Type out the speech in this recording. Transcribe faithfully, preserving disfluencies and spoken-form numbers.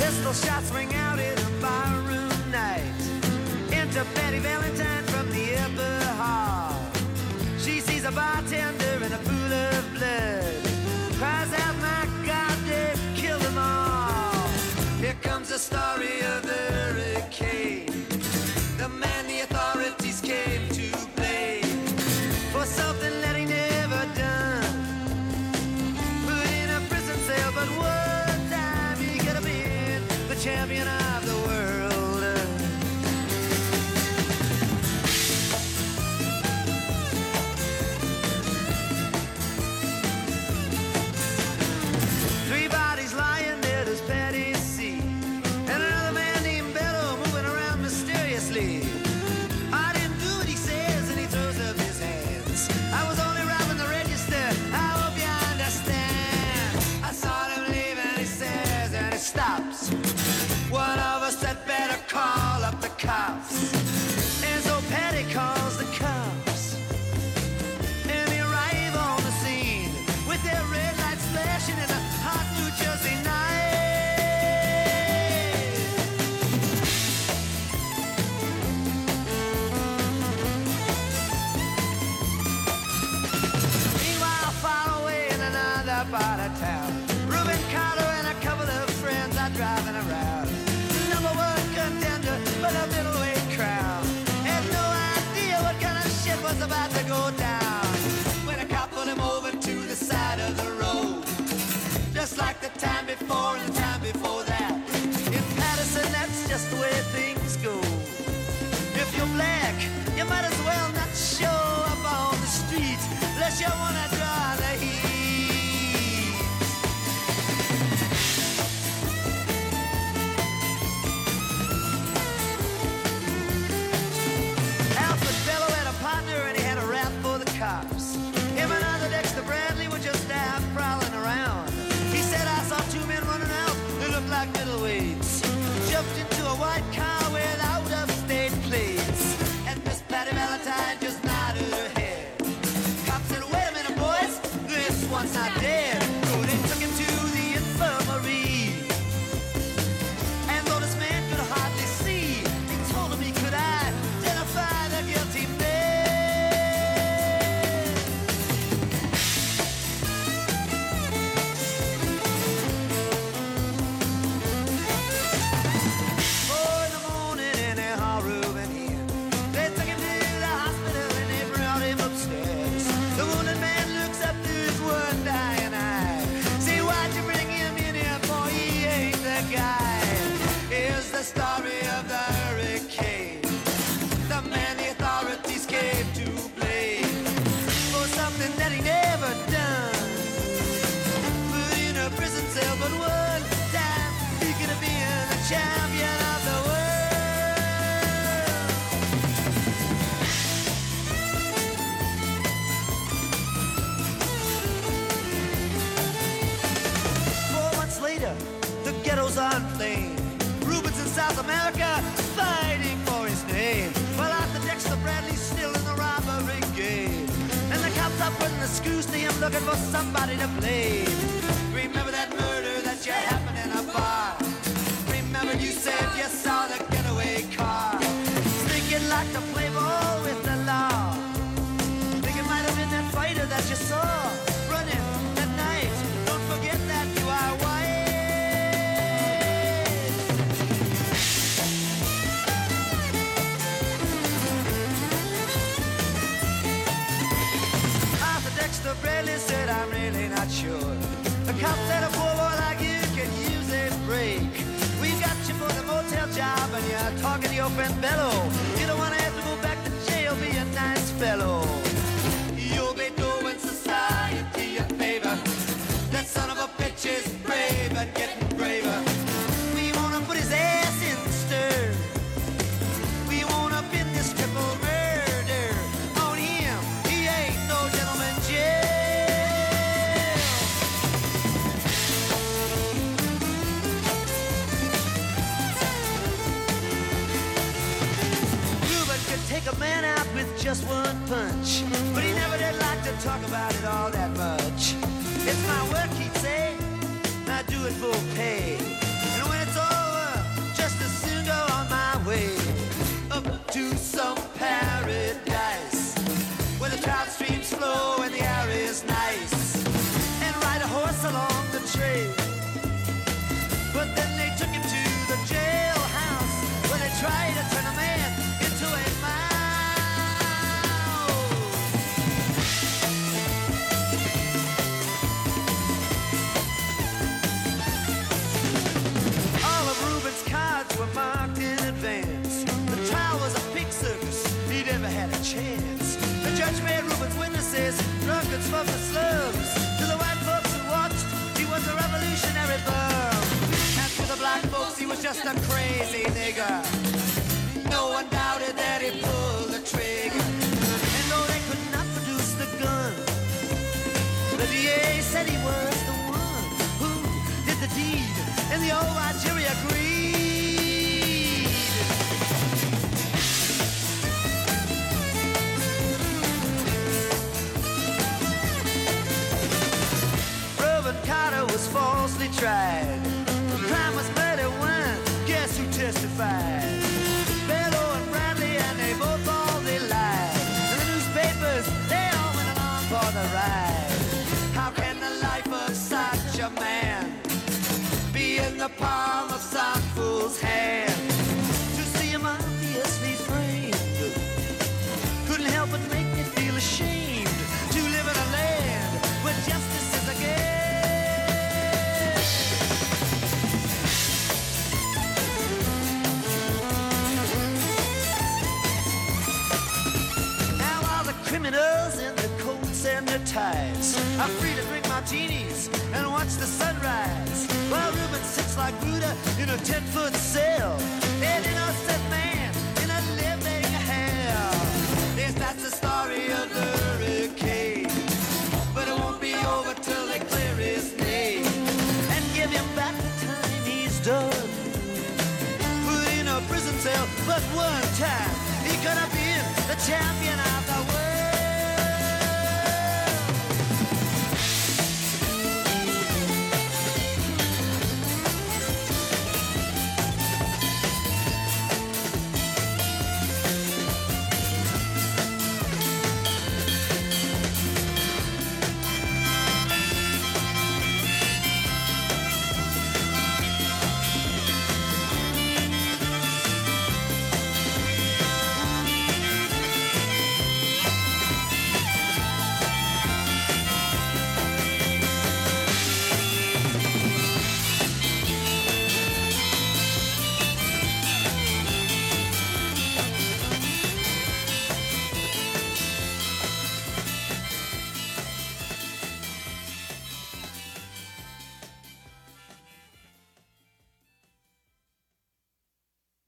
Pistol shots ring out in a barroom night. Enter Betty Valentine from the upper hall. She sees a bartender in a pool of blood. Cries out, my God, they've killed them all. Here comes the story of the hurricane. The man the authorities came to blame for something that he never done. Put in a prison cell, but one time he could have been the champion of the world. Three bodies lying there, does Patty see? And another man named Bello moving around mysteriously. I didn't do what he says, and he throws up his hands. I was only robbing the register, I hope you understand. I saw him leave and he says, and he stops. One of us had better call up the cops. And so Patty calls the cops. And they arrive on the scene with their red lights flashing in a hot New Jersey night. Meanwhile, far away in another part of town, Reuben Carter and a couple of friends are driving around. Number one contender for the middleweight crown. Had no idea what kind of shit was about to go down when a cop pulled him over to the side of the road. Just like the time before and the time before that. In Patterson, that's just the way things go. If you're black, you might as well not show up on the street unless you wanna draw the heat. Alfred Bello had a partner and he had a rap for the cops. Him and other Dexter Bradley were just out prowling around. He said, I saw two men running out, they looked like middleweights. Jumped into a white car with out-of-state plates. And Miss Patty Valentine just nodded her head. Cops said, wait a minute, boys, this one's not dead. So they took him to the infirmary. And though this man could hardly see, he told him he could identify the guilty man. Four in the morning and they hauled Reuben in. They took him to the hospital and they brought him upstairs. The wounded man looks up to his one dying eye. Say, why'd you bring him in here, boy? He ain't the guy. Here's the story of the hurricane. The man the authorities came to blame for something that he never done. Put in a prison cell, but one time he could have been the champion of the world. Four months later, the ghetto's on flame. Reuben's in South America, fighting for his name. While Arthur Dexter Bradley's still in the robbery game. And the cops are putting the screws to him, looking for somebody to blame. Remember that murder that you happened in a bar? Remember you said you saw the getaway car? Think you'd like to play ball with the law? Think it might have been that fighter that you saw running that night. Don't forget that you are white. Arthur Dexter Bradley said, I'm really not sure. The cops said a poor boy like you can use a break. We got you for the motel job and you're talking to your friend Bello. You don't want to have to go back to jail, be a nice fellow. You'll be doing society a favor. That son of a bitch is brave and getting braver. We wanna put his ass in the stir. We wanna pin this triple murder on him. He ain't no gentleman jail. Reuben could take a man out with just one punch, but he never did like to talk about it all that much. It's my work, he'd say, I do it for pay. And when it's all from the slums. To the white folks who watched, he was a revolutionary bum. And to the black folks, he was just a crazy nigger. No one doubted that he pulled the trigger. And though they could not produce the gun, the D A said he was the one who did the deed, and the old white jury agreed. Robert Carter was falsely tried. The crime was murder when, guess who testified? Bellow and Bradley, and they both all they lied. And the newspapers, they all went along for the ride. How can the life of such a man be in the palm of some fool's hand? To see him obviously framed couldn't help but make me feel ashamed to live in a land where justice is a game. Criminals in their coats and their ties are free to drink martinis and watch the sunrise, while Reuben sits like Buddha in a ten-foot cell, an innocent man in a living hell. Yes, that's the story of the hurricane, but it won't be over till they clear his name and give him back the time he's done. Put in a prison cell, but one time he could have been the champion of the world.